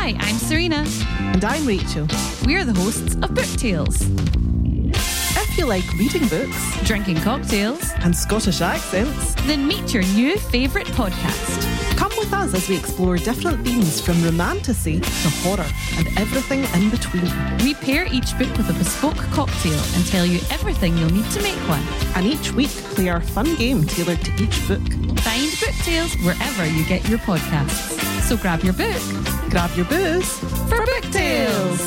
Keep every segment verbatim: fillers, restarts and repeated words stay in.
Hi, I'm Serena. And I'm Rachel. We're the hosts of Book Tales. If you like reading books, Drinking cocktails, and Scottish accents, then meet your new favourite podcast. come with us as we explore different themes from romantasy to horror and everything in between. We pair each book with a bespoke cocktail and tell you everything you'll need to make one. And each week play our fun game tailored to each book. Find Book Tales wherever you get your podcasts. So grab your book Grab your booze for Book Tales.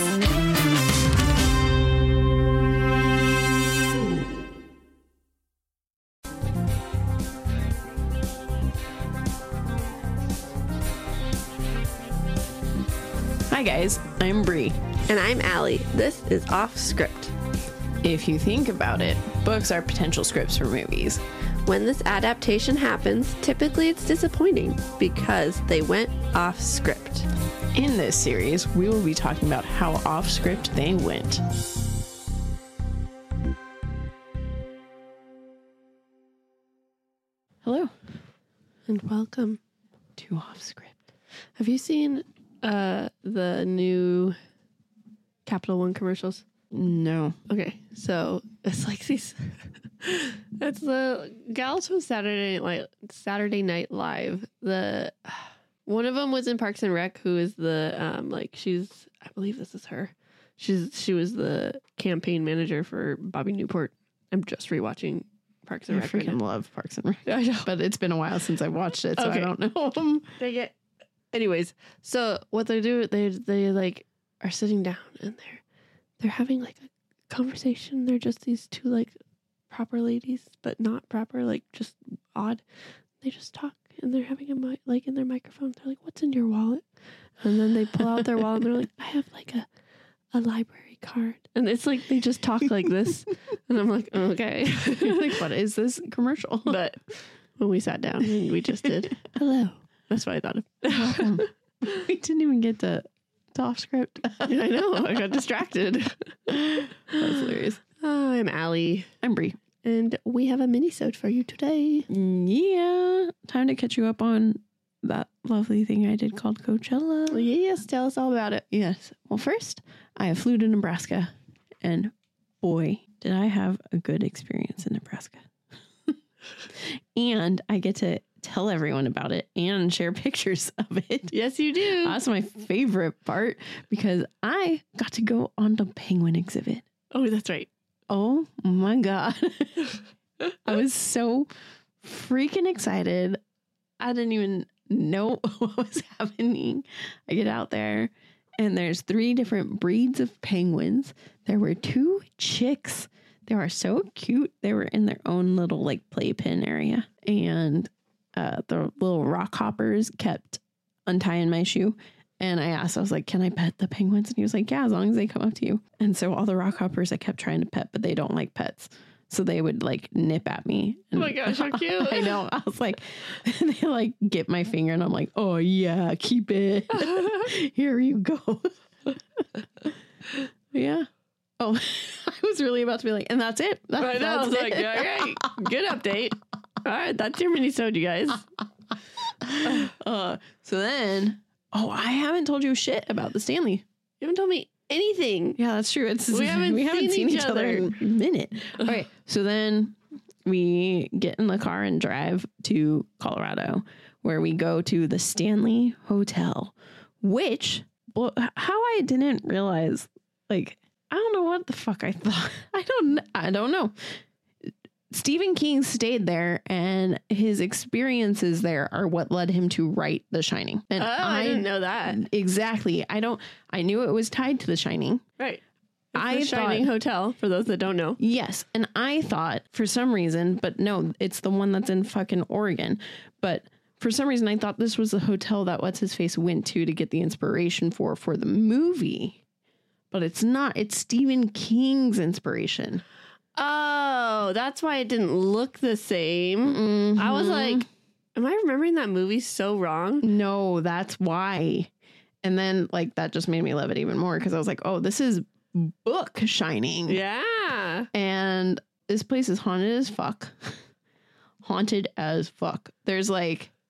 Hi guys, I'm Bree. And I'm Allie. This is Off Script. If you think about it, books are potential scripts for movies. When this adaptation happens, typically it's disappointing because they went off script. In this series, we will be talking about how off script they went. Hello, And welcome. to Off Script. Have you seen uh, the new Capital One commercials? No. Okay, so it's like these. It's the gals from Saturday Night Saturday Night Live. The one of them was in Parks and Rec, who is the um like she's I believe this is her. She's she was the campaign manager for Bobby Newport. I'm just rewatching Parks and I Rec. right freaking now. love Parks and Rec. I know. But it's been a while since I watched it, so Okay. I don't know. Dang it. Anyways, so what they do, they they like are sitting down and they're they're having like a conversation. They're just these two like proper ladies, but not proper, like just odd. They just talk and they're having a mic like in their microphone. They're like, "What's in your wallet?" And then they pull out their wallet and they're like, "I have like a a library card." And it's like they just talk like this, and I'm like, okay. Like, what is this commercial? But when we sat down and we just did hello, that's what I thought of. Um, we didn't even get to, to off script. Yeah, I know. I got distracted. That's hilarious. Oh, I'm Allie, I'm Bree. and we have a mini-sode for you today. Yeah. Time to catch you up on that lovely thing I did called Coachella. Yes, tell us all about it. Yes. Well, first, I flew to Nebraska, and boy, did I have a good experience in Nebraska. And I get to tell everyone about it and share pictures of it. Yes, you do. That's my favorite part because I got to go on the penguin exhibit. Oh, that's right. Oh my God. I was so freaking excited. I didn't even know what was happening. I get out there and there's three different breeds of penguins. There were two chicks. They were so cute. They were in their own little like playpen area. And uh, the little rock hoppers kept untying my shoe. And I asked, I was like, can I pet the penguins? And he was like, yeah, as long as they come up to you. And so all the rock hoppers I kept trying to pet, but they don't like pets. So they would like nip at me. Oh my gosh, how cute. I know. I was like, they like get my finger and I'm like, oh yeah, keep it. Here you go. Yeah. Oh, I was really about to be like, and that's it. That, I know. I that's was it. like, all right, good update. All right, that's your mini-sode, you guys. Uh, so then, oh, I haven't told you shit about the Stanley. You haven't told me anything. Yeah, that's true. It's We haven't we haven't seen seen, each each other in a minute. All right. So then we get in the car and drive to Colorado, where we go to the Stanley Hotel, which well, how I didn't realize, like, I don't know what the fuck I thought. I don't I don't know. Stephen King stayed there, and his experiences there are what led him to write The Shining. And Oh, I didn't know that. Exactly. I don't. I knew it was tied to The Shining. Right. It's I the Shining thought- Hotel, for those that don't know. Yes, and I thought for some reason, but no, it's the one that's in fucking Oregon. But for some reason, I thought this was the hotel that what's his face went to to get the inspiration for for the movie. But it's not. It's Stephen King's inspiration. Oh, that's why it didn't look the same. I was like, am I remembering that movie so wrong? No, that's why. And then, like, that just made me love it even more because I was like, oh, this is book Shining. Yeah. And this place is haunted as fuck. Haunted as fuck. There's, like,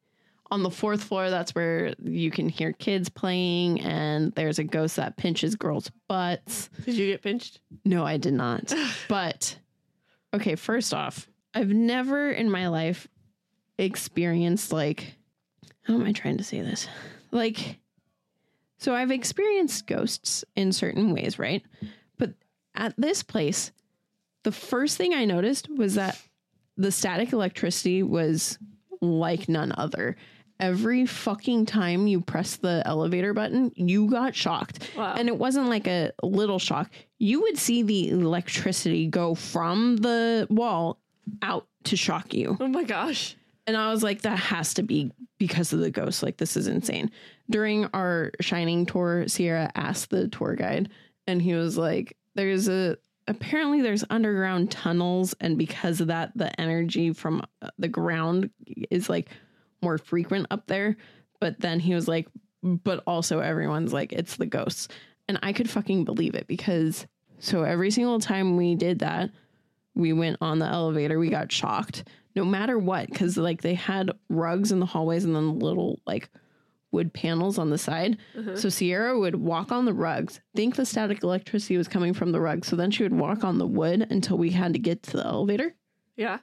on the fourth floor, that's where you can hear kids playing, and there's a ghost that pinches girls' butts. Did you get pinched? No, I did not. But, okay, first off, I've never in my life experienced, like, how am I trying to say this? Like, so I've experienced ghosts in certain ways, right? But at this place, the first thing I noticed was that the static electricity was like none other. Every fucking time you press the elevator button, you got shocked. Wow. And it wasn't like a little shock. You would see the electricity go from the wall out to shock you. Oh my gosh. And I was like, that has to be because of the ghost. Like, this is insane. During our Shining tour, Sierra asked the tour guide, and he was like, there's a, apparently there's underground tunnels. And because of that, the energy from the ground is like more frequent up there. But then he was like, but also everyone's like, it's the ghosts. And I could fucking believe it, because so every single time we did that, we went on the elevator, we got shocked no matter what. Cause like they had rugs in the hallways and then little like wood panels on the side. Uh-huh. So Sierra would walk on the rugs, think the static electricity was coming from the rug. So then she would walk on the wood until we had to get to the elevator. Yeah.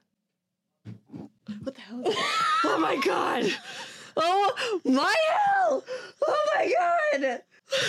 What the hell is that? Oh my god. Oh my hell. Oh my god.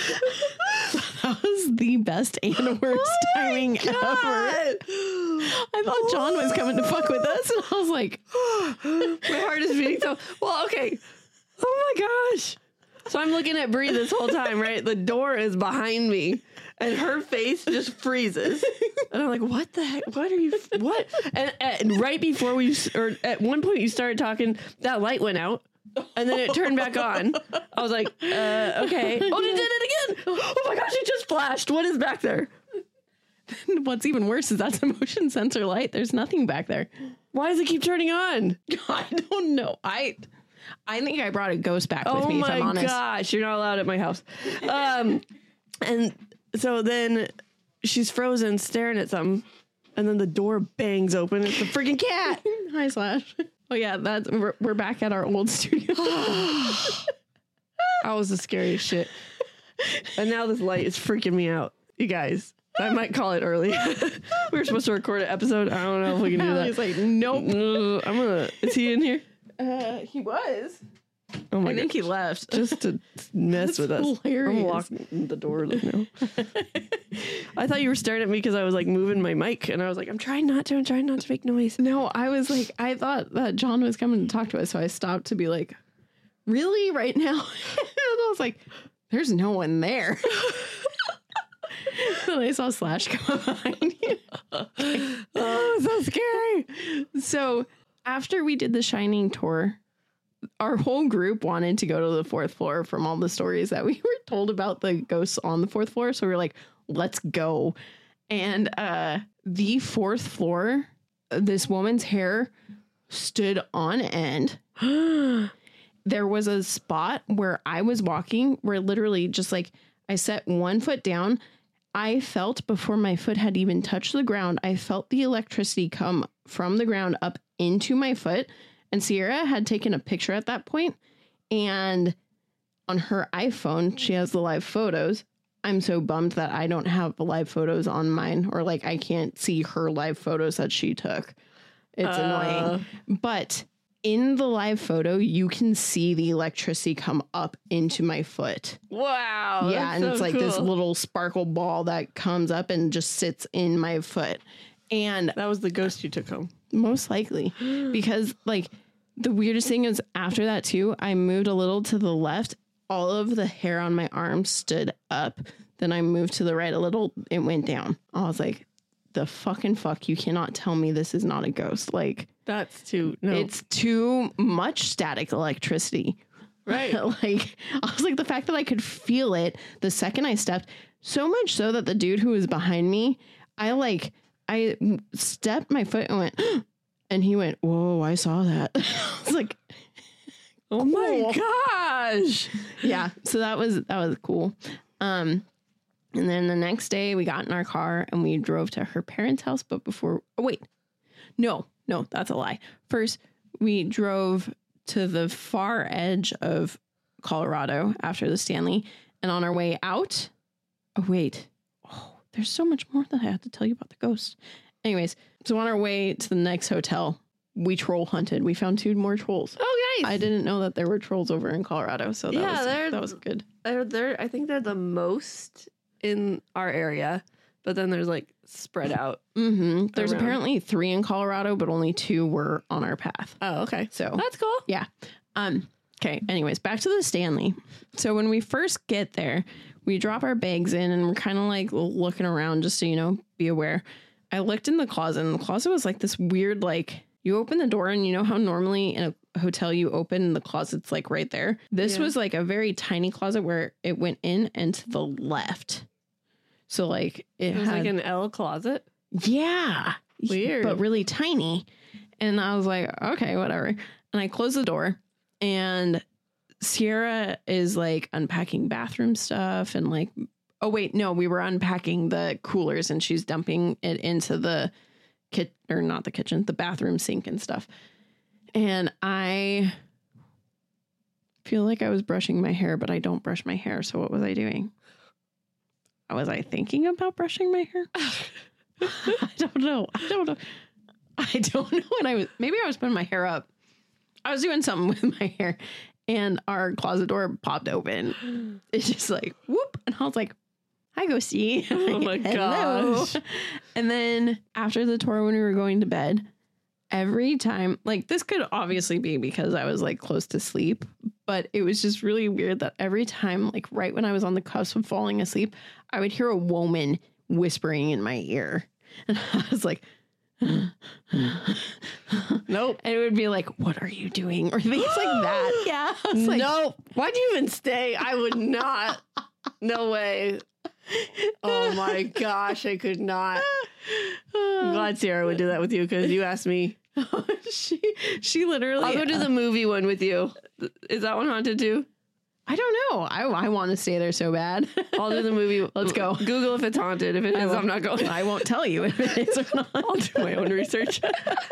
That was the best and worst Oh my timing God. ever. I thought John was coming to fuck with us, and I was like, My heart is beating so well, okay. Oh my gosh. So I'm looking at Bree this whole time, right? The door is behind me and her face just freezes. And I'm like, what the heck? What are you, what? And, and right before we, or at one point you started talking, that light went out. And then it turned back on. I was like, uh, okay. Oh, it did it again. Oh my gosh, it just flashed. What is back there? what's even worse is that's a motion sensor light. There's nothing back there. Why does it keep turning on? I don't know. I I think I brought a ghost back with Oh me, if I'm my honest. gosh, you're not allowed at my house. Um, and so then she's frozen staring at something, and then the door bangs open. It's the freaking cat. Hi, Slash. Oh yeah, that's we're, we're back at our old studio. That was the scariest shit. And now this light is freaking me out. You guys, I might call it early. We were supposed to record an episode. I don't know if we can do that. He's like, nope. No, I'm gonna. Is he in here? Uh, he was. Oh my I think God. he left. Just to mess with us. hilarious. I'm locking the door now. I thought you were staring at me because I was like moving my mic, and I was like, I'm trying not to. I'm trying not to make noise. No, I was like, I thought that John was coming to talk to us, so I stopped to be like, really, right now? And I was like, there's no one there. Then I saw Slash come up behind you. Oh, so scary. So after we did the Shining tour, our whole group wanted to go to the fourth floor from all the stories that we were told about the ghosts on the fourth floor. So we were like, let's go. And uh, the fourth floor, this woman's hair stood on end. There was a spot where I was walking where literally just like I set one foot down. I felt before my foot had even touched the ground, I felt the electricity come from the ground up into my foot. And Sierra had taken a picture at that point, and on her iPhone, she has the live photos. I'm so bummed that I don't have the live photos on mine, or like I can't see her live photos that she took. It's Uh. annoying. But in the live photo, you can see the electricity come up into my foot. Wow. Yeah, that's and so it's like this cool. little sparkle ball that comes up and just sits in my foot. And That was the ghost you took home. most likely, because like the weirdest thing is after that too, I moved a little to the left. All of the hair on my arm stood up. Then I moved to the right a little. It went down. I was like, the fucking fuck. You cannot tell me this is not a ghost. Like That's too. No. it's too much static electricity. right. Like I was like, the fact that I could feel it the second I stepped, so much so that the dude who was behind me, I like, I stepped my foot and went, and he went, whoa, I saw that. I was like, Oh my cool. gosh. Yeah. So that was, that was cool. Um, and then the next day we got in our car and we drove to her parents' house. But before, oh, wait, no, no, that's a lie. First we drove to the far edge of Colorado after the Stanley. And on our way out, oh, wait. Oh, there's so much more that I have to tell you about the ghost. Anyways, so on our way to the next hotel, we troll hunted. We found two more trolls. Oh, nice. I didn't know that there were trolls over in Colorado, so that, Yeah, was, they're- that was good. They're, they're, I think they're the most in our area, but then there's like spread out. Mm-hmm. There's Around. apparently three in Colorado, but only two were on our path. Oh, okay. So That's cool. yeah. Um. Okay. Anyways, back to the Stanley. So when we first get there, we drop our bags in and we're kind of like looking around just so, you know, be aware. I looked in the closet and the closet was like this weird, like you open the door and you know how normally in a hotel you open the closet's like right there. This Yeah. was like a very tiny closet where it went in and to the left. So like it, It was had, like an L closet. yeah. Weird. But really tiny. And I was like, okay, whatever. And I closed the door and Sierra is like unpacking bathroom stuff and like, oh, wait, no, we were unpacking the coolers and she's dumping it into the kit or not the kitchen, the bathroom sink and stuff. And I feel like I was brushing my hair, but I don't brush my hair. So what was I doing? Was I thinking about brushing my hair? I don't know. I don't know. I don't know what I was. Maybe I was putting my hair up. I was doing something with my hair and our closet door popped open. It's just like, whoop. And I was like, hi, Ghosty. Oh my Hello. gosh. And then after the tour, when we were going to bed, every time, like this could obviously be because I was like close to sleep, but it was just really weird that every time, like right when I was on the cusp of falling asleep, I would hear a woman whispering in my ear. And I was like, Nope. and it would be like, what are you doing? Or things like that. Yeah. I was like, No. Why'd you even stay? I would not. No way. Oh my gosh, I could not. I'm glad Sierra would do that with you because you asked me. she, she literally, I'll go do the movie one with you. Is that one haunted too? I don't know. I, I want to stay there so bad. I'll do the movie. Let's go. Google if it's haunted. If it I is, won't- I'm not going. I won't tell you if it is or not. I'll do my own research.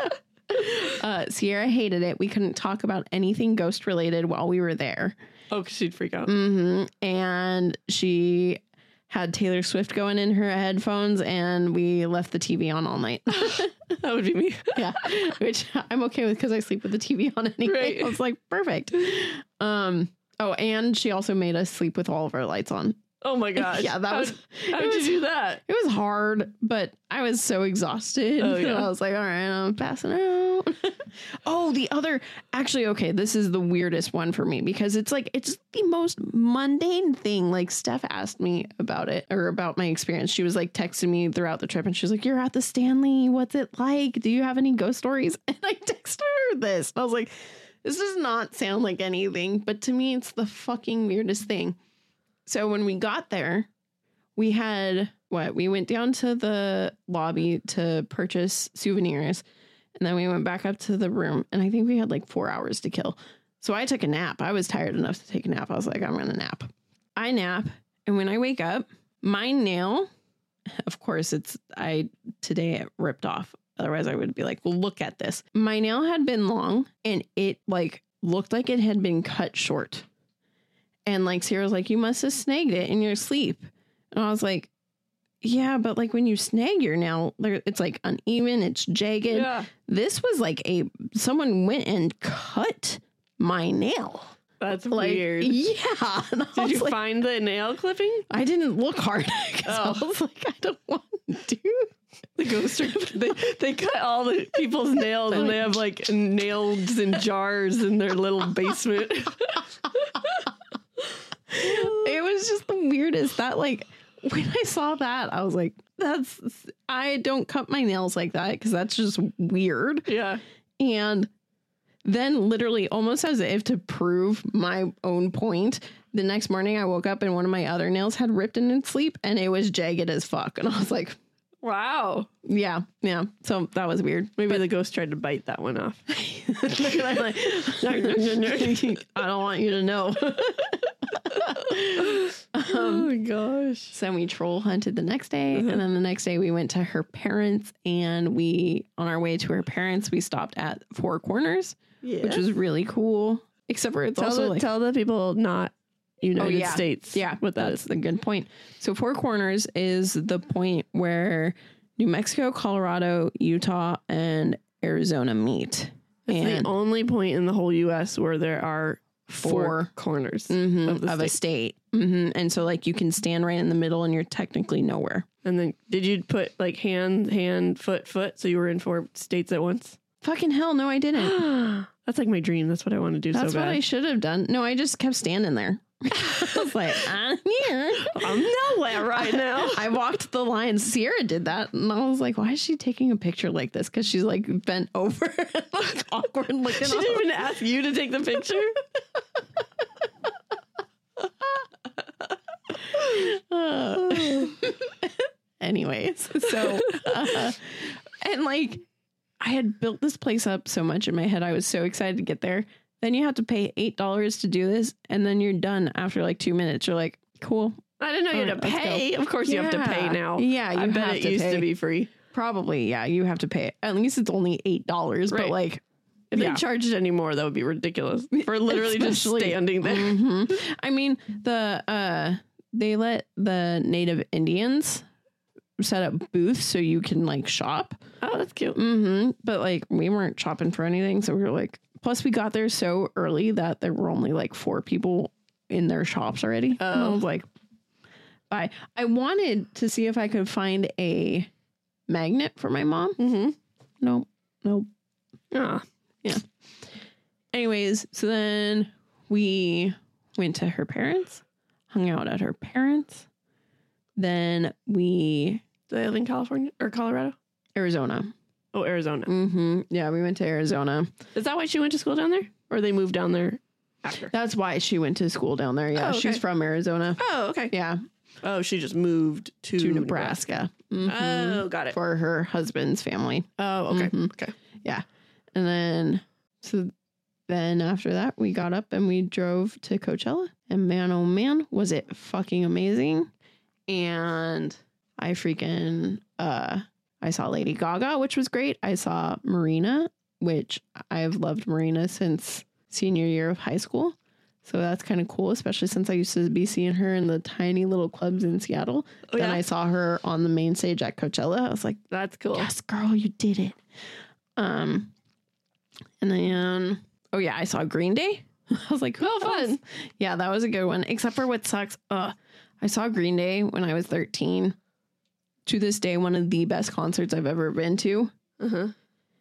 Uh, Sierra hated it. We couldn't talk about anything ghost related while we were there. Oh, 'cause she'd freak out. hmm And she had Taylor Swift going in her headphones, and we left the T V on all night. That would be me. Yeah, which I'm okay with because I sleep with the T V on anyway. Right. I was like, perfect. Um. Oh, and she also made us sleep with all of our lights on. Oh my gosh. Yeah, that How- was. How it did you was- do that? It was hard, but I was so exhausted. Oh, yeah. I was like, all right, I'm passing out. Oh, the other, actually, okay, this is the weirdest one for me because it's like, it's the most mundane thing. Like, Steph asked me about it or about my experience. She was like texting me throughout the trip and she was like, you're at the Stanley. What's it like? Do you have any ghost stories? And I texted her this. I was like, this does not sound like anything, but to me, it's the fucking weirdest thing. So when we got there, we had what? We went down to the lobby to purchase souvenirs. And then we went back up to the room. And I think we had like four hours to kill. So I took a nap. I was tired enough to take a nap. I was like, I'm going to nap. I nap. And when I wake up, my nail, of course, it's, I, today it ripped off. Otherwise I would be like, well, look at this. My nail had been long and it like looked like it had been cut short. And like Sierra's like, you must have snagged it in your sleep. And I was like, yeah, but like when you snag your nail, there it's like uneven, it's jagged. Yeah. This was like a someone went and cut my nail. That's Like, weird. yeah. And I Did was you like, find the nail clipping? I didn't look hard because I Oh. was like, I don't want to do The ghost strip. they, they cut all the people's nails and they have like nails in jars in their little basement. It was just the weirdest. That like when I saw that, I was like, that's I don't cut my nails like that because that's just weird. Yeah. And then literally almost as if to prove my own point, the next morning I woke up and one of my other nails had ripped in its sleep and it was jagged as fuck. And I was like, Wow. yeah, yeah. So that was weird. Maybe the ghost tried to bite that one off. I'm like, I don't want you to know. Oh my gosh. gosh. So we troll hunted the next day. Uh-huh. And then the next day we went to her parents, and we, on our way to her parents, we stopped at Four Corners, Yeah. which was really cool. Except for it's tell also the, like, tell the people not United Oh, yeah. States. yeah, what that that's is. the good point. So Four Corners is the point where New Mexico, Colorado, Utah, and Arizona meet. It's and the only point in the whole U S where there are four, Four. corners Mhm, of, the of a state. state. hmm And so like you can stand right in the middle and you're technically nowhere. And then did you put like hand, hand, foot, foot? So you were in four states at once? Fucking hell, no, I didn't. That's like my dream. That's what I want to do That's so what bad. I should have done. No, I just kept standing there. I was like, I'm here. I'm nowhere right now. I walked the line. Sierra did that. And I was like, why is she taking a picture like this? Because she's like bent over and like awkward looking. She didn't even ask you to take the picture. Uh, anyways, so, uh, and like, I had built this place up so much in my head. I was so excited to get there. Then you have to pay eight dollars to do this. And then you're done after like two minutes. You're like, cool. I didn't know you All had to right, let's go. pay. Of course you have to pay Yeah. now. Yeah, you I bet have it to used pay. to be free. Probably, yeah, you have to pay. At least it's only eight dollars, Right. but like, If yeah. they charged any more, that would be ridiculous. For literally just Especially- standing there. Mhm. I mean, the uh, they let the Native Indians set up booths so you can like shop. Oh, that's cute. Mm-hmm. But like, we weren't shopping for anything, so we were like. Plus, we got there so early that there were only like four people in their shops already. And I Oh. was like, bye. I wanted to see if I could find a magnet for my mom. Mm-hmm. Nope. Nope. Ah, Anyways, so then we went to her parents, hung out at her parents. Then we do they live in California or Colorado? Arizona. Oh, Arizona. Mm-hmm. Yeah, we went to Arizona. Is that why she went to school down there? Or they moved down there after? That's why she went to school down there. Yeah, Oh, okay. she's from Arizona. Oh, okay. Yeah, Oh, she just moved to, to Nebraska. Mhm. Oh, got it. For her husband's family. Oh, okay. Mhm. Okay. Yeah. And then, so then after that, we got up and we drove to Coachella. And man, oh man, was it fucking amazing. And I freaking, uh, I saw Lady Gaga, which was great. I saw Marina, which I've loved Marina since senior year of high school. So that's kind of cool, especially since I used to be seeing her in the tiny little clubs in Seattle. Oh, then yeah? I saw her on the main stage at Coachella. I was like, That's cool. yes, girl, you did it. Um, and then, oh yeah, I saw Green Day. I was like, Oh, oh, fun. Yeah, that was a good one. Except for what sucks. Uh, I saw Green Day when I was thirteen. To this day, one of the best concerts I've ever been to. Uh-huh.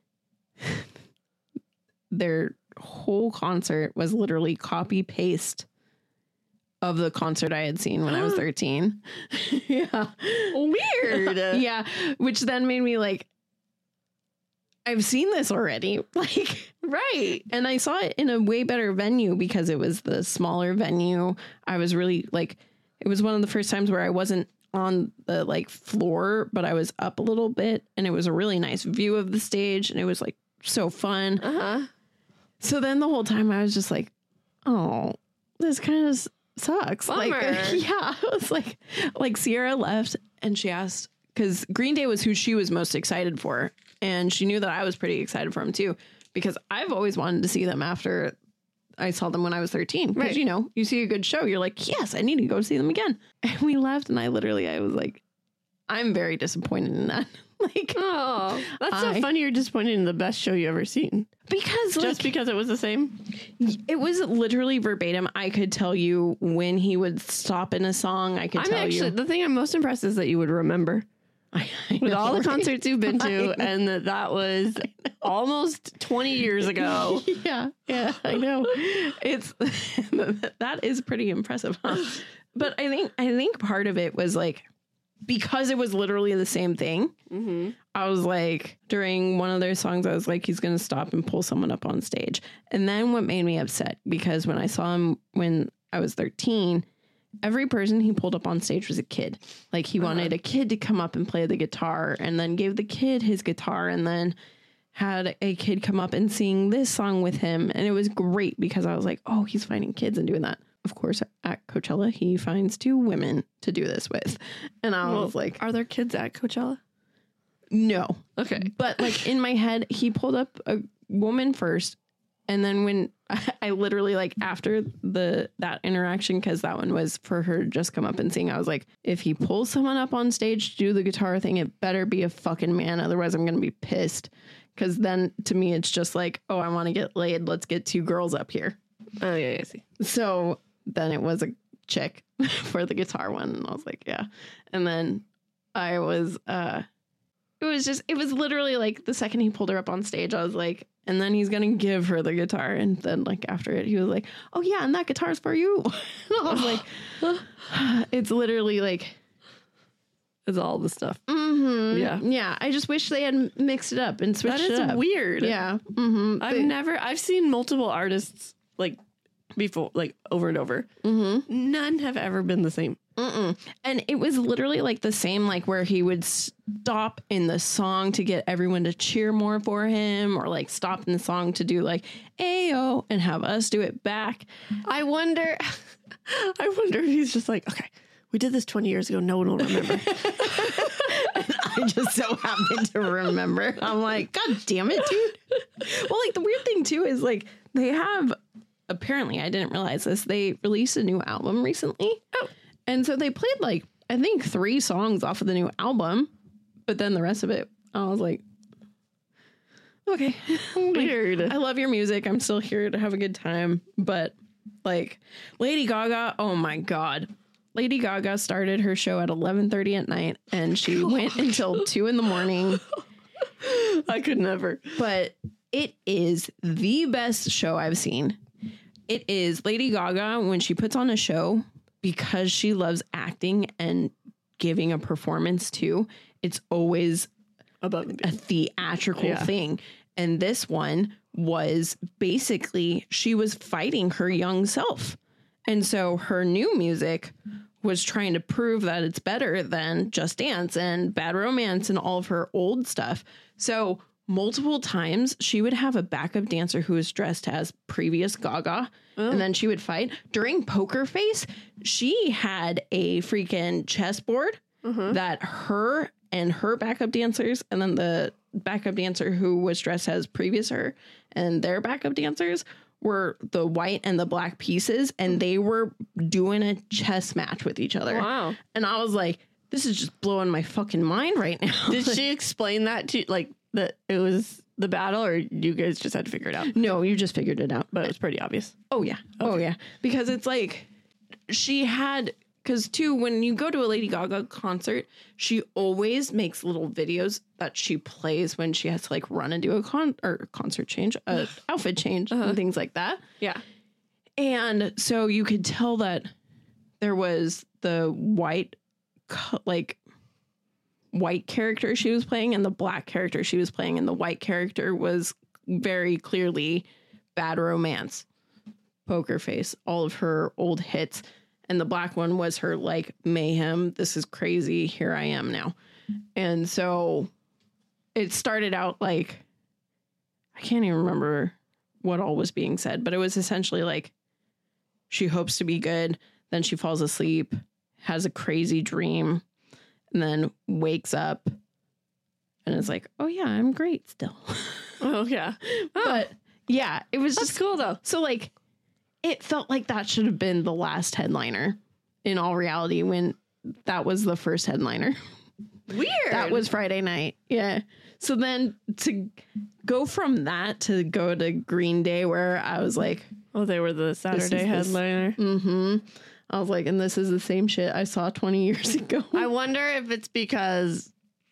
Their whole concert was literally copy paste of the concert I had seen when I was thirteen. Yeah. Weird. Yeah. Which then made me like, I've seen this already. Like, Right. and I saw it in a way better venue because it was the smaller venue. I was really like, it was one of the first times where I wasn't on the like floor, but I was up a little bit, and it was a really nice view of the stage, and it was like so fun. Uh-huh. So then the whole time I was just like, oh, this kind of sucks. Like, Bummer. yeah, I was like, like Sierra left and she asked, because Green Day was who she was most excited for. And she knew that I was pretty excited for them too, because I've always wanted to see them after I saw them when I was thirteen. Because, Right. you know, you see a good show, you're like, yes, I need to go see them again. And we left, and I literally, I was like, I'm very disappointed in that. Like, Oh, that's so I- funny. You're disappointed in the best show you ever seen. because like, Just because it was the same? it was literally verbatim. I could tell you when he would stop in a song. I could I'm tell actually, you. the thing I'm most impressed is that you would remember. I, I With know, all the right? concerts you've been I to, know. and that that was almost twenty years ago. Yeah, yeah, I know. It's that is pretty impressive, huh? But I think I think part of it was like because it was literally the same thing. Mm-hmm. I was like, during one of their songs, I was like, he's going to stop and pull someone up on stage. And then what made me upset, because when I saw him when I was thirteen, every person he pulled up on stage was a kid. Like he wanted a kid to come up and play the guitar, and then gave the kid his guitar, and then had a kid come up and sing this song with him. And it was great because I was like, oh, he's finding kids and doing that. of course, at Coachella, he finds two women to do this with. And I Well, was like, are there kids at Coachella? no. Okay. But like in my head, he pulled up a woman first. And then when I, I literally like after the that interaction, because that one was for her to just come up and sing, I was like, if he pulls someone up on stage to do the guitar thing, it better be a fucking man. Otherwise, I'm going to be pissed. Because then to me, it's just like, oh, I want to get laid. Let's get two girls up here. Oh, yeah, yeah, I see. So then it was a chick for the guitar one. And I was like, yeah. And then I was, uh, it was just, it was literally like the second he pulled her up on stage, I was like, and then he's going to give her the guitar. And then like after it, he was like, oh yeah, and that guitar's for you. And I was like, it's literally like, It's all the stuff. mm-hmm, Yeah. Yeah. I just wish they had mixed it up and switched That is it up. weird. Yeah. Mm-hmm. I've never, I've seen multiple artists like before, like over and over. Mm-hmm. None have ever been the same. Mm-mm. And it was literally like the same, like where he would stop in the song to get everyone to cheer more for him, or like stop in the song to do like Ayo and have us do it back. I wonder, I wonder if he's just like, okay, we did this twenty years ago. No one will remember. I just so happen to remember. I'm like, God damn it, dude. Well, like the weird thing too is like they have, apparently, I didn't realize this, they released a new album recently. Oh. And so they played like, I think three songs off of the new album, but then the rest of it, I was like, okay. Weird. Like, I love your music. I'm still here to have a good time. But like Lady Gaga, oh my God. Lady Gaga started her show at eleven thirty at night and she God. went until two in the morning. I could never. But it is the best show I've seen. It is Lady Gaga when she puts on a show, because she loves acting and giving a performance too. It's always Above a theatrical yeah. thing. And this one was basically, she was fighting her young self. And so her new music was trying to prove that it's better than Just Dance and Bad Romance and all of her old stuff. So multiple times she would have a backup dancer who was dressed as previous Gaga. Oh. And then she would fight. During Poker Face, she had a freaking chessboard mm-hmm. that her and her backup dancers, and then the backup dancer who was dressed as previous her and their backup dancers were the white and the black pieces, and they were doing a chess match with each other. Wow. And I was like, this is just blowing my fucking mind right now. Did she explain that to, like, that it was the battle, or you guys just had to figure it out? No, you just figured it out. But it was pretty obvious. Oh, yeah. Okay. Oh, yeah. Because it's like, she had, because too, when you go to a Lady Gaga concert, she always makes little videos that she plays when she has to like run and do a con or concert change, a outfit change uh-huh. and things like that. Yeah. And so you could tell that there was the white, like white character she was playing and the black character she was playing. And the white character was very clearly Bad Romance, Poker Face, all of her old hits. And the black one was her like Mayhem. This is crazy. Here I am now. And so it started out like, I can't even remember what all was being said, but it was essentially like she hopes to be good. Then she falls asleep, has a crazy dream, and then wakes up and is like, oh yeah, I'm great still. Oh yeah. Oh. But yeah, it was That's just cool though. So like, it felt like that should have been the last headliner in all reality when that was the first headliner. Weird. That was Friday night. Yeah. So then to go from that to go to Green Day, where I was like, oh, they were the Saturday headliner. Mm-hmm. I was like, and this is the same shit I saw twenty years ago. I wonder if it's because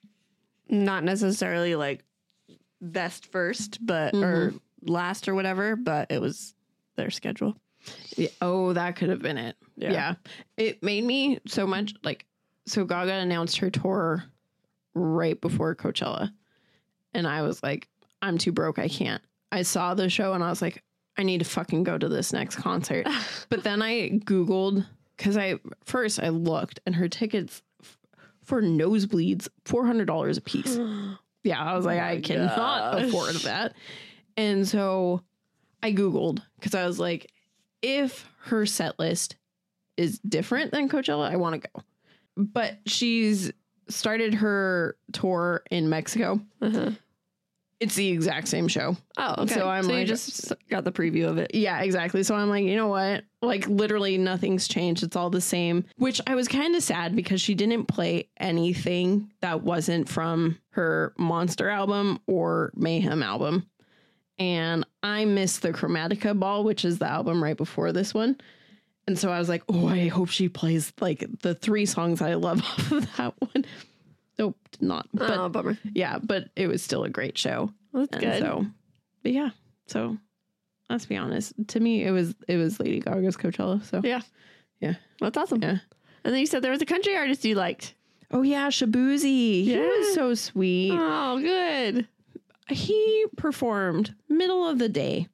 not necessarily like best first, but mm-hmm. or last or whatever, but it was their schedule. Yeah. Oh, that could have been it. Yeah. yeah. It made me so much like, so Gaga announced her tour right before Coachella. And I was like, I'm too broke. I can't. I saw the show and I was like, I need to fucking go to this next concert. But then I Googled, because I first I looked and her tickets f- for nosebleeds, four hundred dollars a piece. Yeah. I was like, oh I cannot gosh. afford that. And so I Googled because I was like, if her set list is different than Coachella, I want to go. But she's started her tour in Mexico. Uh-huh. It's the exact same show. Oh, okay. So I'm so like, you just got the preview of it. yeah, exactly. So I'm like, you know what? Like literally nothing's changed. It's all the same, which I was kind of sad because she didn't play anything that wasn't from her Monster album or Mayhem album. And I missed the Chromatica Ball, which is the album right before this one. And so I was like, oh, I hope she plays like the three songs I love off of that one. Nope, not. But Oh, bummer. yeah, but it was still a great show. Well, that's And good. So, but yeah, so let's be honest. To me, it was it was Lady Gaga's Coachella. So Yeah. Yeah. That's awesome. Yeah. And then you said there was a country artist you liked. Oh yeah, Shabuzi. He Yeah. was so sweet. Oh, good. He performed middle of the day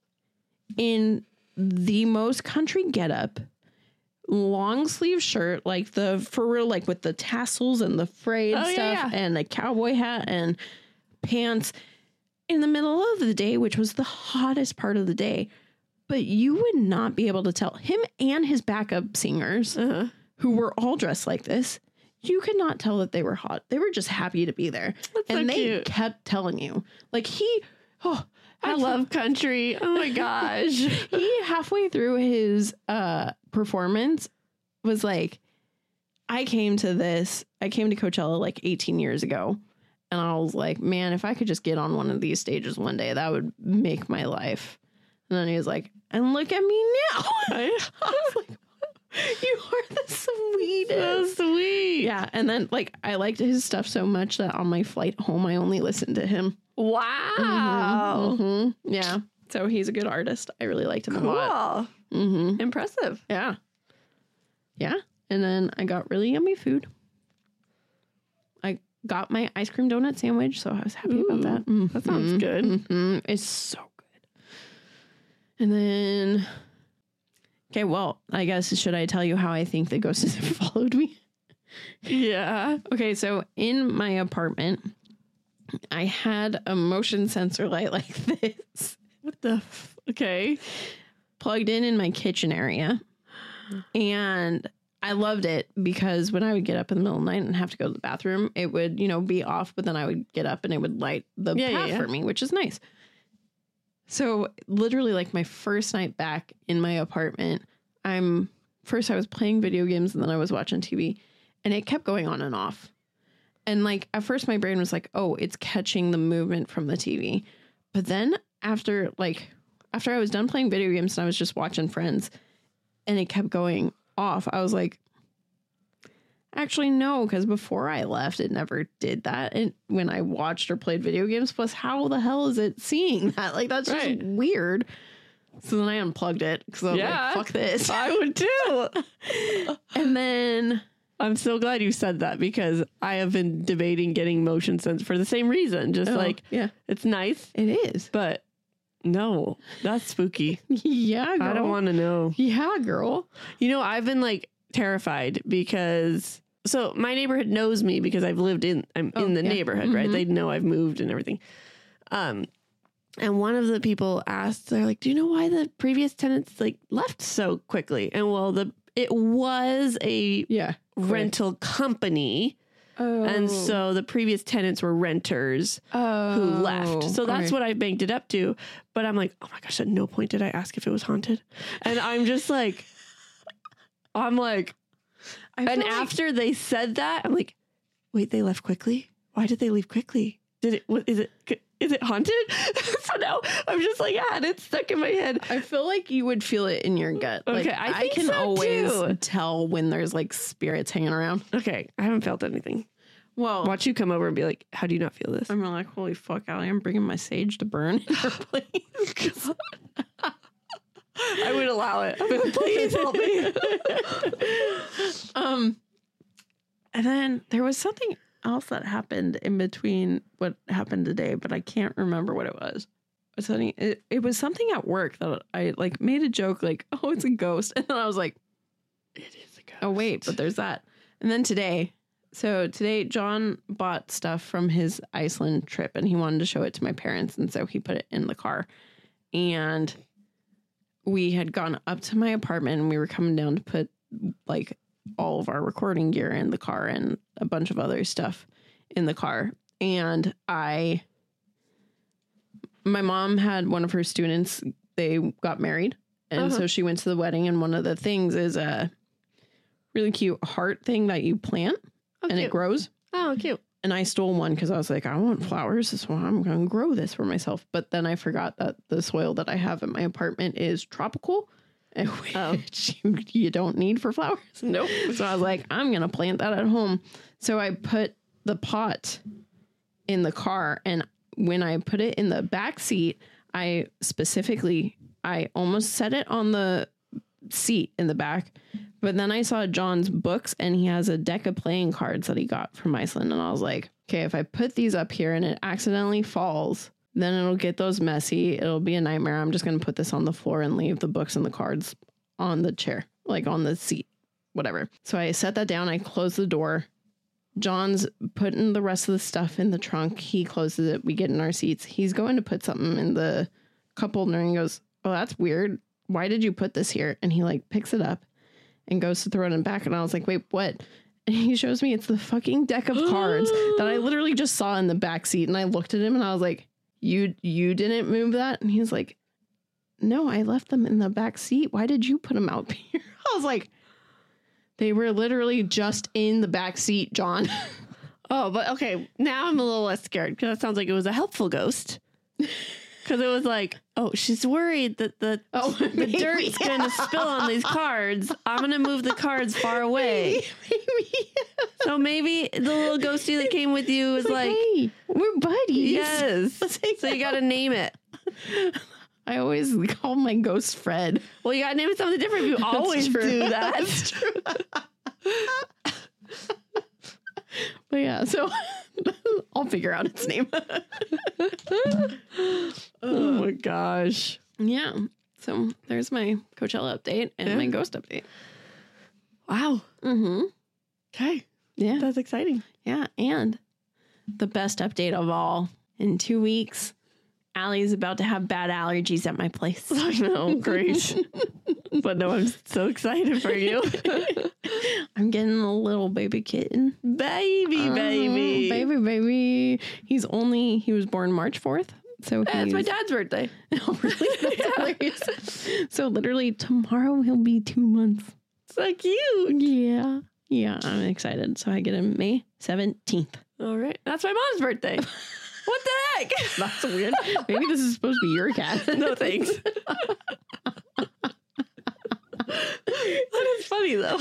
in the most country getup, long sleeve shirt, like the for real, like with the tassels and the frayed Oh, yeah, stuff, yeah. and a cowboy hat and pants in the middle of the day, which was the hottest part of the day. But you would not be able to tell him and his backup singers, Uh-huh. who were all dressed like this. You could not tell that they were hot. They were just happy to be there. That's so and they cute. kept telling you. Like he, oh, I love country. Oh my gosh. he halfway through his uh performance was like, I came to this, I came to Coachella like eighteen years ago. And I was like, man, if I could just get on one of these stages one day, that would make my life. And then he was like, and look at me now. I was like, you are the sweetest. So sweet. Yeah. And then like I liked his stuff so much that on my flight home, I only listened to him. Wow. Mhm. Yeah. So he's a good artist. I really liked him a lot. Cool. Mm-hmm. Impressive. Yeah. Yeah. And then I got really yummy food. I got my ice cream donut sandwich, so I was happy Ooh, about that. That sounds Mhm. good. Mhm. It's so good. And then, okay, well, I guess should I tell you how I think the ghost has followed me? Yeah. Okay, so in my apartment, I had a motion sensor light like this What the? F- okay. plugged in in my kitchen area. And I loved it because when I would get up in the middle of the night and have to go to the bathroom, it would, you know, be off, but then I would get up and it would light the Yeah, yeah, path yeah. for me, which is nice. So literally like my first night back in my apartment, I'm first I was playing video games and then I was watching T V and it kept going on and off. And like at first my brain was like, oh, it's catching the movement from the T V. But then after like after I was done playing video games and I was just watching Friends and it kept going off, I was like, actually no, because before I left it never did that. And when I watched or played video games, plus how the hell is it seeing that? Like that's Right. just weird. So then I unplugged it because I was Yeah. like, fuck this. I would too. And then I'm so glad you said that because I have been debating getting motion sense for the same reason. Just oh, like yeah, it's nice, it is. but no, that's spooky. Yeah, girl. I don't want to know. Yeah, girl. You know, I've been like terrified because so my neighborhood knows me because I've lived in I'm Oh, in the yeah. neighborhood, right? Mhm. They know I've moved and everything. Um and one of the people asked, they're like, "Do you know why the previous tenants like left so quickly?" And well, the it was a Yeah. rental company, Oh. and so the previous tenants were renters oh, who left. So that's okay. what I banked it up to. But I'm like, oh my gosh, at no point did I ask if it was haunted. And I'm just like, I'm like, I and feel like- after they said that, I'm like, wait, they left quickly? Why did they leave quickly? Did it, what, is it, is it haunted? So now I'm just like, yeah, and it's stuck in my head. I feel like you would feel it in your gut. Like, Okay, I think can so, always too. tell when there's like spirits hanging around. Okay, I haven't felt anything. Well, Watch you come over and be like, how do you not feel this? I'm like, holy fuck, Allie, I'm bringing my sage to burn in your place. I would allow it. I'm like, please help me. um, and then there was something else that happened in between what happened today, but I can't remember what it was. It was something, it, it was something at work that I like made a joke like, oh, it's a ghost. And then I was like, It is a ghost. oh, wait, but there's that. And then today, so today John bought stuff from his Iceland trip and he wanted to show it to my parents. And so he put it in the car. And we had gone up to my apartment and we were coming down to put like all of our recording gear in the car and a bunch of other stuff in the car. And I, my mom had one of her students, they got married. And Uh-huh. so she went to the wedding, and one of the things is a really cute heart thing that you plant Oh, and cute. it grows. Oh, cute. And I stole one because I was like, I want flowers, so I'm going to grow this for myself. But then I forgot that the soil that I have in my apartment is tropical, and Oh. which you, you don't need for flowers. Nope. So I was like, I'm going to plant that at home. So I put the pot in the car, and when I put it in the back seat, I specifically, I almost set it on the seat in the back. But then I saw John's books, and he has a deck of playing cards that he got from Iceland. And I was like, okay, if I put these up here and it accidentally falls, then it'll get those messy. It'll be a nightmare. I'm just going to put this on the floor and leave the books and the cards on the chair, like on the seat, whatever. So I set that down. I closed the door. John's putting the rest of the stuff in the trunk. He closes it. We get in our seats. He's going to put something in the cup holder, and he goes, oh, that's weird. Why did you put this here? And he like picks it up and goes to throw it in back. And I was like, wait, what? And he shows me it's the fucking deck of cards that I literally just saw in the back seat. And I looked at him and I was like, you, you didn't move that? And he's like, no, I left them in the back seat. Why did you put them out here? I was like, they were literally just in the back seat, John. Oh, but okay. Now I'm a little less scared because that sounds like it was a helpful ghost. Because it was like, oh, she's worried that the Oh, the maybe, dirt's going to spill on these cards. I'm going to move the cards far away. Maybe. So maybe the little ghostie that came with you was like, hey, we're buddies. yes. So you got to name it. I always call my ghost Fred. Well, you got to name it something different. You always true. do that. That's true. But yeah, so I'll figure out its name. Oh my gosh. Yeah. So there's my Coachella update and Yeah. my ghost update. Wow. Mm-hmm. Okay. Yeah. That's exciting. Yeah. And the best update of all, in two weeks, Allie's about to have bad allergies at my place. I know. Great. But no, I'm so excited for you. I'm getting a little baby kitten. Baby, baby. Oh, baby, baby. He's only, he was born March fourth. So That's he's, my dad's birthday. Oh, really? That's hilarious. So literally tomorrow he'll be two months. So cute. Yeah. Yeah, I'm excited. So I get him May seventeenth. All right. That's my mom's birthday. What the heck? That's weird. Maybe this is supposed to be your cat. No thanks. That is funny though.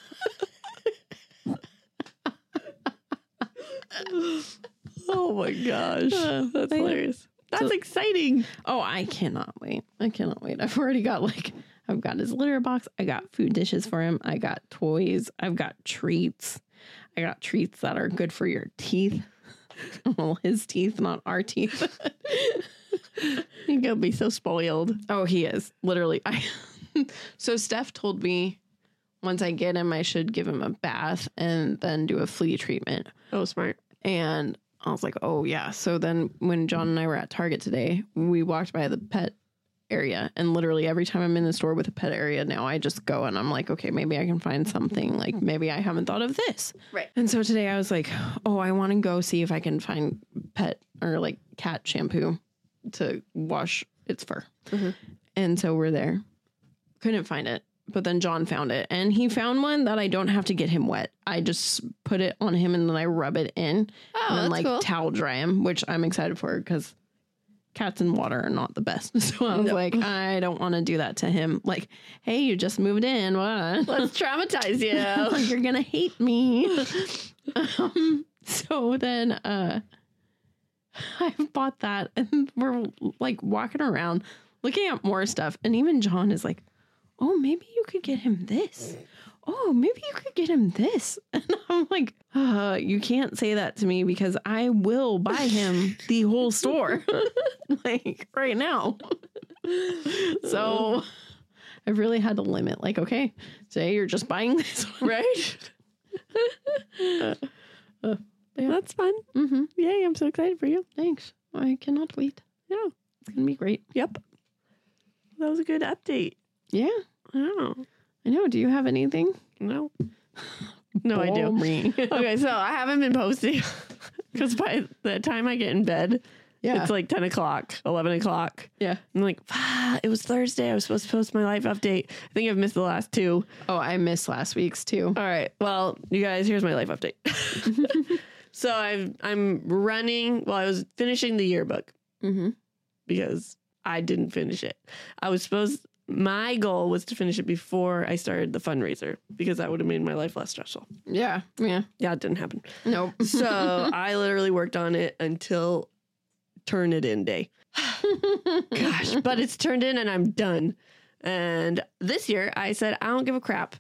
Oh my gosh. Uh, That's yeah. hilarious. That's So- exciting. Oh, I cannot wait. I cannot wait. I've already got like, I've got his litter box. I got food dishes for him. I got toys. I've got treats. I got treats that are good for your teeth. Well, his teeth, not our teeth. You're gonna be so spoiled. Oh, he is. Literally. I So Steph told me once I get him, I should give him a bath and then do a flea treatment. Oh, smart. And I was like, oh, yeah. So then when John and I were at Target today, we walked by the pet area. And literally every time I'm in the store with a pet area now, I just go and I'm like, okay, maybe I can find something. Like maybe I haven't thought of this. Right. And so today I was like, oh, I want to go see if I can find pet or like cat shampoo to wash its fur. Mhm. And so we're there. Couldn't find it. But then John found it, and he found one that I don't have to get him wet. I just put it on him and then I rub it in Oh, and then that's like cool. towel dry him, which I'm excited for because cats in water are not the best. So I was No. like, I don't want to do that to him. Like, hey, you just moved in. What? Let's traumatize you. You're going to hate me. um, so then uh, I bought that, and we're like walking around looking at more stuff. And even John is like, oh, maybe you could get him this. Oh, maybe you could get him this. And I'm like, uh, you can't say that to me because I will buy him the whole store. Like right now. So I really had to limit. Like, okay, today you're just buying this one. Right? Uh, uh, yeah. That's fun. Mm-hmm. Yay, I'm so excited for you. Thanks. I cannot wait. Yeah. It's going to be great. Yep. that was a good update. Yeah. I don't know. I know. Do you have anything? No. No, I do. Boring. Okay, so I haven't been posting because by the time I get in bed, Yeah. it's like ten o'clock, eleven o'clock. Yeah. I'm like, ah, it was Thursday. I was supposed to post my life update. I think I've missed the last two. Oh, I missed last week's too. All right. Well, you guys, here's my life update. So I've, I'm running, well, I was finishing the yearbook Mm-hmm. because I didn't finish it. I was supposed, my goal was to finish it before I started the fundraiser because that would have made my life less stressful. Yeah. Yeah. Yeah, it didn't happen. Nope. So I literally worked on it until turn it in day. Gosh, but it's turned in and I'm done. And this year I said, I don't give a crap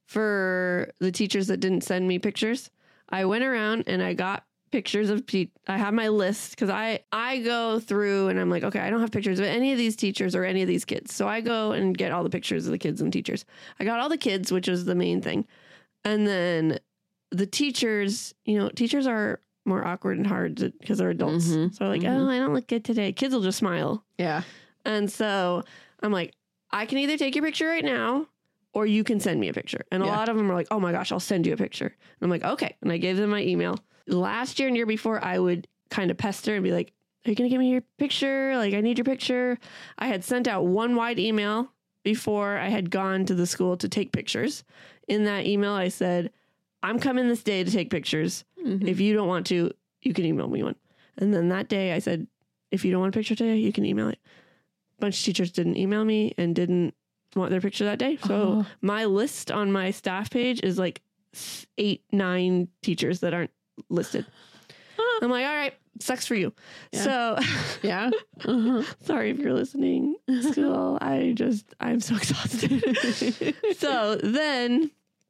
for the teachers that didn't send me pictures. I went around and I got pictures of pe- I have my list because I, I go through and I'm like, okay, I don't have pictures of any of these teachers or any of these kids. So I go and get all the pictures of the kids and teachers. I got all the kids, which was the main thing. And then the teachers, you know, teachers are more awkward and hard because they're adults. Mhm, So like, mhm. oh, I don't look good today. Kids will just smile. Yeah. And so I'm like, I can either take your picture right now or you can send me a picture. And a Yeah. lot of them are like, oh my gosh, I'll send you a picture. And I'm like, okay. And I gave them my email. Last year and year before, I would kind of pester and be like, are you going to give me your picture? Like, I need your picture. I had sent out one wide email before I had gone to the school to take pictures. In that email, I said, I'm coming this day to take pictures. Mhm. If you don't want to, you can email me one. And then that day I said, if you don't want a picture today, you can email it. A bunch of teachers didn't email me and didn't want their picture that day. So Oh. my list on my staff page is like eight, nine teachers that aren't listed. I'm like, all right, sucks for you. Yeah. So Yeah. Uh-huh. sorry if you're listening, school. I just, I'm so exhausted. So then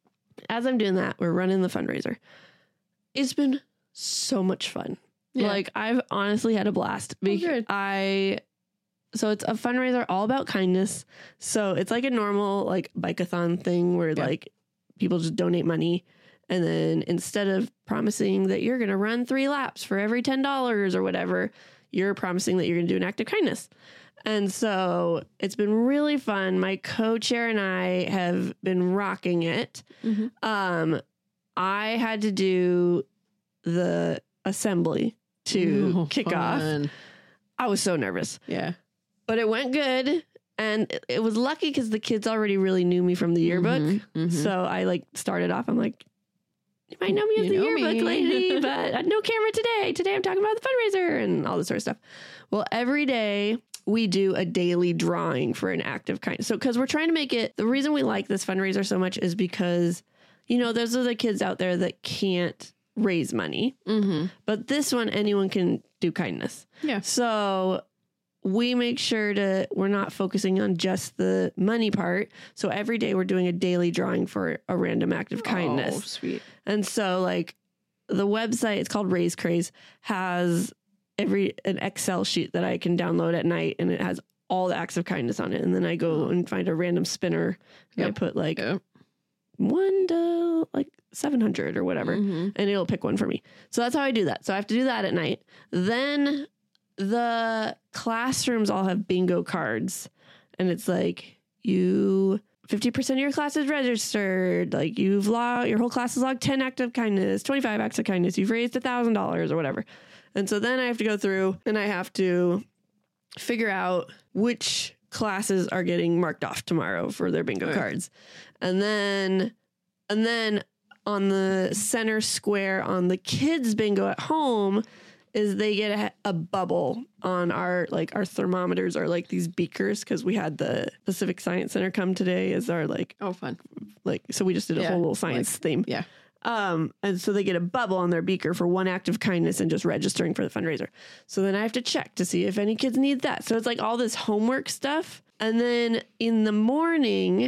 as I'm doing that, we're running the fundraiser. It's been so much fun. Yeah. Like I've honestly had a blast. Bec- good. I so it's a fundraiser all about kindness. So it's like a normal like bike-a-thon thing where Yeah. like people just donate money. And then instead of promising that you're going to run three laps for every ten dollars or whatever, you're promising that you're going to do an act of kindness. And so it's been really fun. My co-chair and I have been rocking it. Mhm. Um, I had to do the assembly to Oh, kick off. fun. I was so nervous, Yeah. but it went good. And it- it was lucky because the kids already really knew me from the yearbook. Mhm, mhm. So I like started off, I'm like, you might know me as You the know yearbook me. lady, but uh, no camera today. Today I'm talking about the fundraiser and all this sort of stuff. Well, every day we do a daily drawing for an act of kindness. So, because we're trying to make it, the reason we like this fundraiser so much is because, you know, those are the kids out there that can't raise money. Mm-hmm. But this one, anyone can do kindness. Yeah. So we make sure to, we're not focusing on just the money part. So every day we're doing a daily drawing for a random act of kindness. Oh, sweet. And so like the website, it's called Raise Craze, has every, an Excel sheet that I can download at night and it has all the acts of kindness on it. And then I go and find a random spinner and I Yep. put like Yep. one to like seven hundred or whatever. Mhm. And it'll pick one for me. So that's how I do that. So I have to do that at night. Then the classrooms all have bingo cards. And it's like you fifty percent of your class is registered. Like you've logged, your whole class has logged ten acts of kindness, twenty-five acts of kindness. You've raised a thousand dollars or whatever. And so then I have to go through and I have to figure out which classes are getting marked off tomorrow for their bingo Right. cards. And then, and then on the center square on the kids bingo at home is they get a, a bubble on our, like our thermometers are like these beakers. Cause we had the Pacific Science Center come today as our like, Oh, fun. like, so we just did a Yeah, whole little science like- theme. Yeah. Um, and so they get a bubble on their beaker for one act of kindness and just registering for the fundraiser. So then I have to check to see if any kids need that. So it's like all this homework stuff. And then in the morning,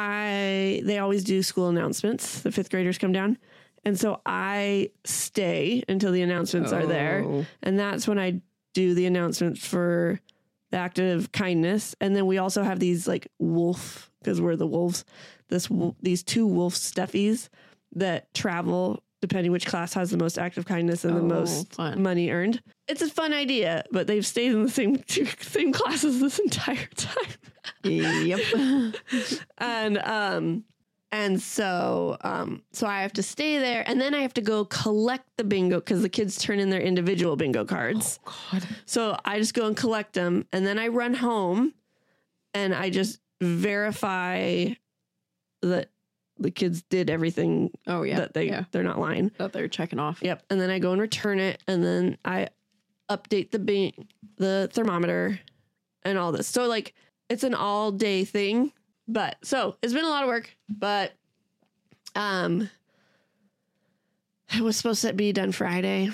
I, they always do school announcements. The fifth graders come down. And so I stay until the announcements are there. Oh. And that's when I do the announcements for the act of kindness. And then we also have these like wolf, because we're the wolves, this, wo- these two wolf stuffies that travel depending which class has the most act of kindness and Oh, the most fun. money earned. It's a fun idea, but they've stayed in the same same classes this entire time. Yep. and um and so um so I have to stay there, and then I have to go collect the bingo because the kids turn in their individual bingo cards. Oh, God. So I just go and collect them, and then I run home and I just verify that the kids did everything Oh, yeah. that they yeah. they're not lying. That they're checking off. Yep. And then I go and return it, and then I update the bin- the thermometer and all this. So like it's an all day thing. But so it's been a lot of work, but um it was supposed to be done Friday.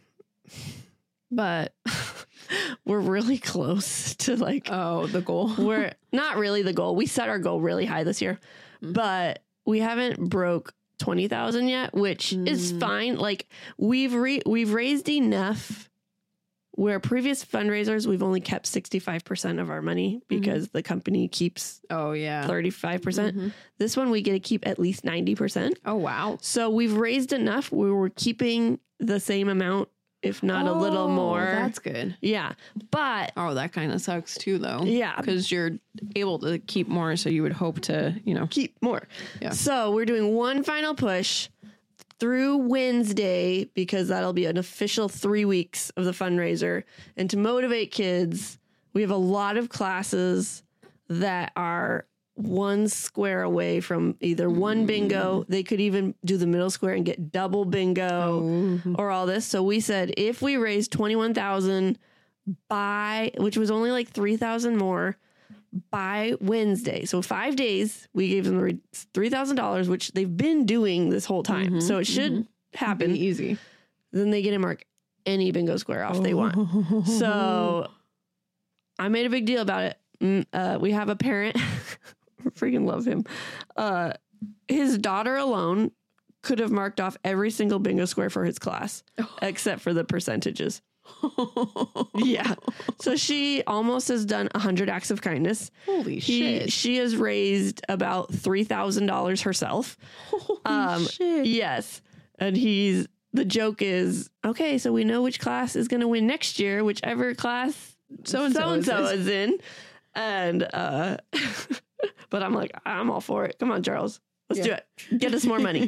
But we're really close to like Oh, the goal. we're not really the goal. We set our goal really high this year, Mm. but we haven't broke twenty thousand yet, which is Mm. fine. Like we've re- we've raised enough where previous fundraisers, we've only kept sixty-five percent of our money because the company keeps Oh, yeah. thirty-five percent. Mhm. This one, we get to keep at least ninety percent. Oh, wow. So we've raised enough where we're keeping the same amount, if not a little Oh, more. That's good. Yeah. But Oh, that kind of sucks too, though. Yeah. Because you're able to keep more, so you would hope to, you know. keep more. Yeah. So we're doing one final push through Wednesday because that'll be an official three weeks of the fundraiser. And to motivate kids, we have a lot of classes that are one square away from either one bingo. They could even do the middle square and get double bingo or all this. So we said if we raise twenty-one thousand by, which was only like three thousand more, by Wednesday. So five days, we gave them the three thousand dollars, which they've been doing this whole time. So it should happen. Be easy. Then they get to mark any bingo square off they want. So I made a big deal about it. Mm, Uh, we have a parent, freaking love him. Uh, his daughter alone could have marked off every single bingo square for his class, except for the percentages. Yeah. So she almost has done one hundred acts of kindness. Holy He, shit. she has raised about three thousand dollars herself. Holy Um, shit. Yes. And he's, the joke is, okay, so we know which class is going to win next year, whichever class So-and-so so-and-so is. is in. And, uh, but I'm like, I'm all for it. Come on, Charles. Let's Yeah. do it. Get us more money.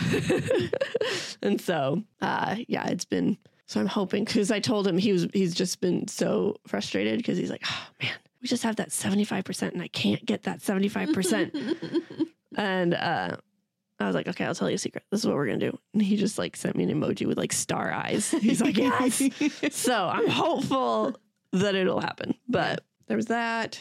And so, uh, yeah, it's been, so I'm hoping, because I told him he was, he's just been so frustrated because he's like, oh man, we just have that seventy-five percent and I can't get that seventy-five percent. And, uh, I was like, okay, I'll tell you a secret. This is what we're going to do. And he just like sent me an emoji with like star eyes. He's like, yes. So I'm hopeful that it'll happen. But there was that.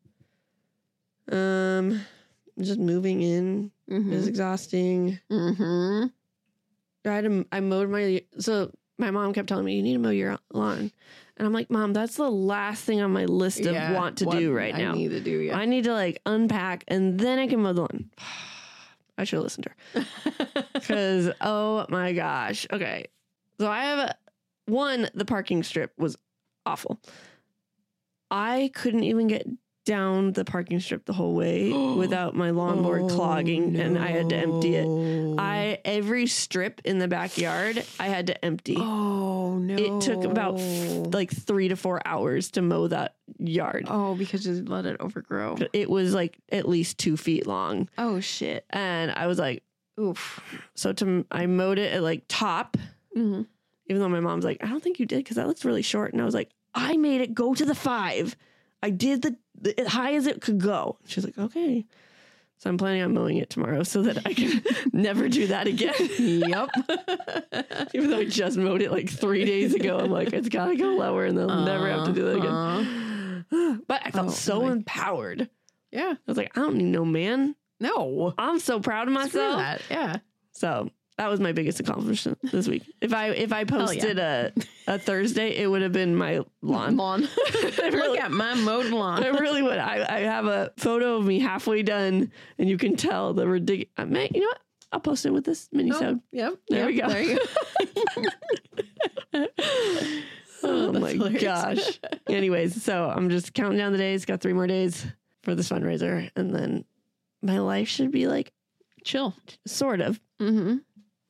Um, just moving in Mhm. is exhausting. Mm-hmm. I had to, I mowed my, so my mom kept telling me, you need to mow your lawn. And I'm like, Mom, that's the last thing on my list of Yeah, want to what do right I now. need to do, yeah. I need to like unpack and then I can mow the lawn. I should have listened to her. Because, oh my gosh. Okay. So I have a, one, the parking strip was awful. I couldn't even get down the parking strip the whole way without my lawnmower clogging and I had to empty it. I, every strip in the backyard, I had to empty. Oh, no. It took about f- like three to four hours to mow that yard. Oh, because you let it overgrow. It was like at least two feet long. Oh, shit. And I was like, Oof. so to I mowed it at like top, Mm-hmm. even though my mom's like, I don't think you did because that looks really short. And I was like, I made it go to the five. I did the, the as high as it could go. She's like, okay. So I'm planning on mowing it tomorrow so that I can never do that again. Yep. Even though I just mowed it like three days ago, I'm like, it's gotta go lower and they'll never have to do that again. But I felt Oh, so my- empowered. Yeah. I was like, I don't need no man. No. I'm so proud of Screw myself. that. Yeah. So that was my biggest accomplishment this week. If I if I posted a, a Thursday, it would have been my lawn. Lawn. Look at my mowed lawn. I really would. I, I have a photo of me halfway done, and you can tell the ridiculous. You know what? I'll post it with this mini-sode. Yep. There we yep, go. There you go. Oh That's my hilarious. gosh. Anyways, so I'm just counting down the days. Got three more days for this fundraiser, and then my life should be like Chill. sort of Mm-hmm.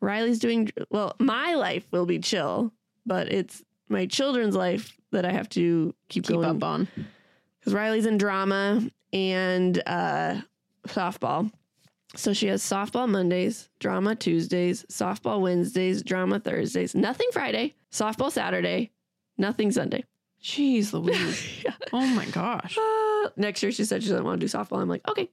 Riley's doing, well, my life will be chill, but it's my children's life that I have to keep, Keep going up on. because Riley's in drama and uh, softball. So she has softball Mondays, drama Tuesdays, softball Wednesdays, drama Thursdays, nothing Friday, softball Saturday, nothing Sunday. Jeez Louise. Yeah. Oh my gosh. Uh, next year she said she doesn't want to do softball. I'm like, okay,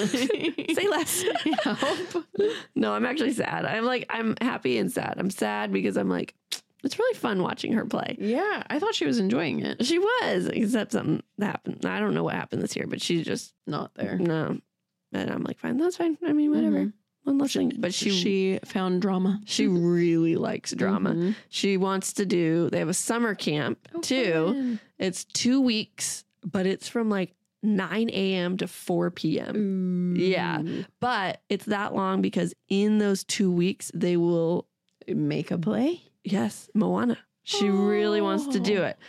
say less. I hope. No, I'm actually sad. I'm like, I'm happy and sad. I'm sad because I'm like, it's really fun watching her play. Yeah, I thought she was enjoying it. She was, except something happened. I don't know what happened this year, but she's just, Not there. no. And I'm like, fine, that's fine. I mean, whatever. Mhm. One less thing. But she, she, She found drama. really likes drama. Mhm. She wants to do, they have a summer camp Oh, too. fun. It's two weeks, but it's from like nine a.m. to four p.m. Yeah. But it's that long because in those two weeks, they will, Make a play? yes, Moana. She really wants to do Oh. it.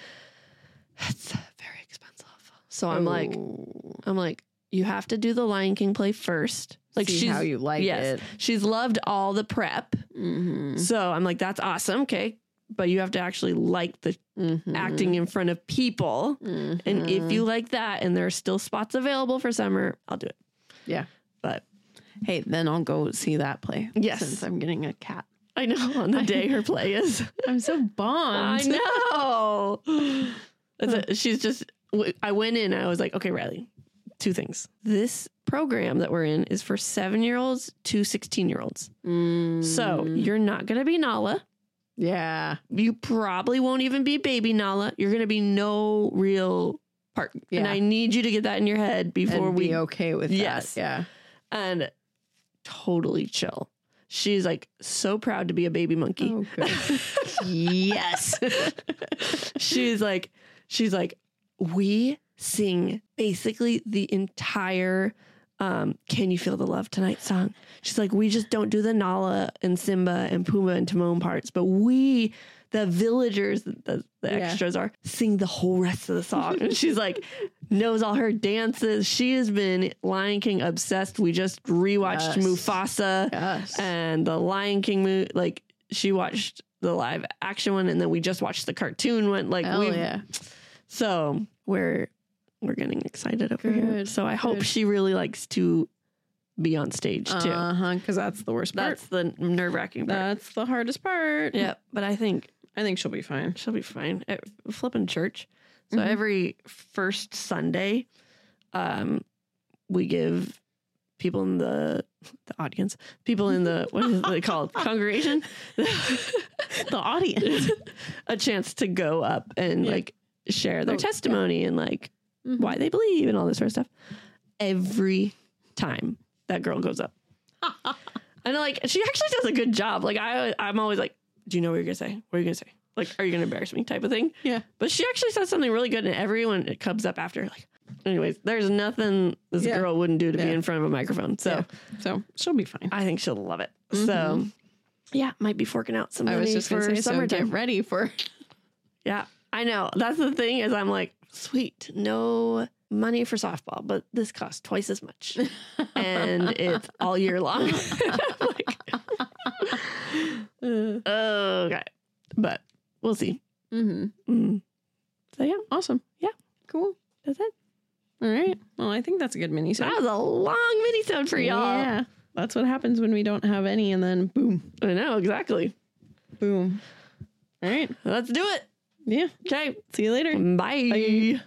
It's very expensive. So I'm like, Oh. I'm like, you have to do the Lion King play first. Like See she's how you like yes, it. she's loved all the prep. Mm-hmm. So I'm like, that's awesome. Okay. But you have to actually like the Mm-hmm. acting in front of people. Mhm. And if you like that and there are still spots available for summer, I'll do it. Yeah. But Hey, then I'll go see that play. Yes. Since I'm getting a cat. I know on the day her play is. I'm so bummed. I know. It's a, she's just, I went in and I was like, okay, Riley, two things. This program that we're in is for seven year olds to sixteen year olds. Mm. So you're not going to be Nala. Yeah. You probably won't even be baby Nala. You're going to be no real part. Yeah. And I need you to get that in your head before And we be okay with Yes. that. Yeah. and totally chill. She's like so proud to be a baby monkey. Oh, good. Yes. she's like, she's like, we sing basically the entire um, Can You Feel the Love Tonight song. She's like, we just don't do the Nala and Simba and Pumbaa and Timon parts, but we, the villagers, the, the Yeah. extras are, sing the whole rest of the song. And she's like, knows all her dances. She has been Lion King obsessed. We just rewatched Yes. Mufasa Yes. and the Lion King movie. Like she watched the live action one and then we just watched the cartoon one. Like Hell we, yeah. so we're we're getting excited over here. Good, So I hope good. she really likes to be on stage too. Uh huh. Because that's the worst part. That's the nerve wracking part. That's the hardest part. Yeah, but I think I think she'll be fine. she'll be fine. At flipping church. So Mhm. every first Sunday, um, we give people in the the audience, people in the what is it called, congregation, The audience. a chance to go up and Yeah. like share their Oh, testimony and like Mhm. why they believe and all this sort of stuff. Every time that girl goes up, and like she actually does a good job. Like I, I'm always like, do you know what you're gonna say? What are you gonna say? Like, are you gonna embarrass me? Type of thing. Yeah. But she actually says something really good, and everyone it comes up after. Like, anyways, there's nothing this Yeah. girl wouldn't do to be Yeah. in front of a microphone. So Yeah. So she'll be fine. I think she'll love it. Mhm. So yeah, might be forking out some I money was just for going to say, so summertime. get ready for. Yeah, I know. That's the thing is I'm like, sweet, no money for softball, but this costs twice as much. And it's all year long. I'm like, okay. But we'll see. Mm-hmm. Mm. So yeah, Awesome. Yeah. Cool. that's it. All right. Well, I think that's a good mini. That was a long mini-sode for y'all. Yeah. That's what happens when we don't have any, and then boom, I know, exactly. boom. All right. Let's do it. Yeah. Okay. See you later. Bye. Bye.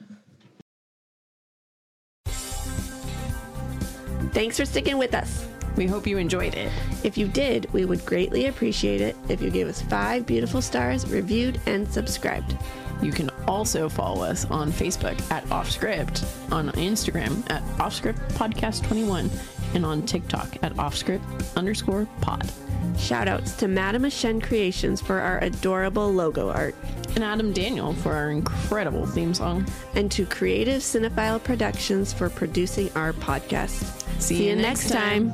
Thanks for sticking with us. We hope you enjoyed it. If you did, we would greatly appreciate it if you gave us five beautiful stars, reviewed, and subscribed. You can also follow us on Facebook at Offscript, on Instagram at Offscript Podcast twenty-one, and on TikTok at Offscript underscore pod. Shoutouts to Madame Ashen Creations for our adorable logo art, And Adam Daniel for our incredible theme song. and to Creative Cinephile Productions for producing our podcast. See you next time.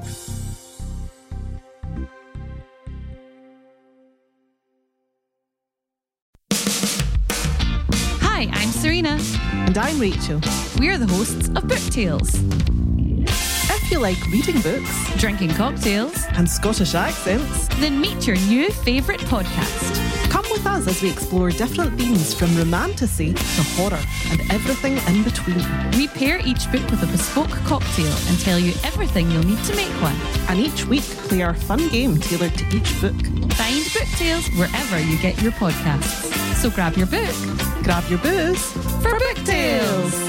Hi, I'm Serena. And I'm Rachel. We're the hosts of Book Tales. If if you like reading books Drinking cocktails, and Scottish accents, then meet your new favourite podcast. come with us as we explore different themes from romantasy to horror and everything in between. We pair each book with a bespoke cocktail and tell you everything you'll need to make one. And each week play our fun game tailored to each book. Find Book Tales wherever you get your podcasts. So grab your book Grab your booze for Book Tales.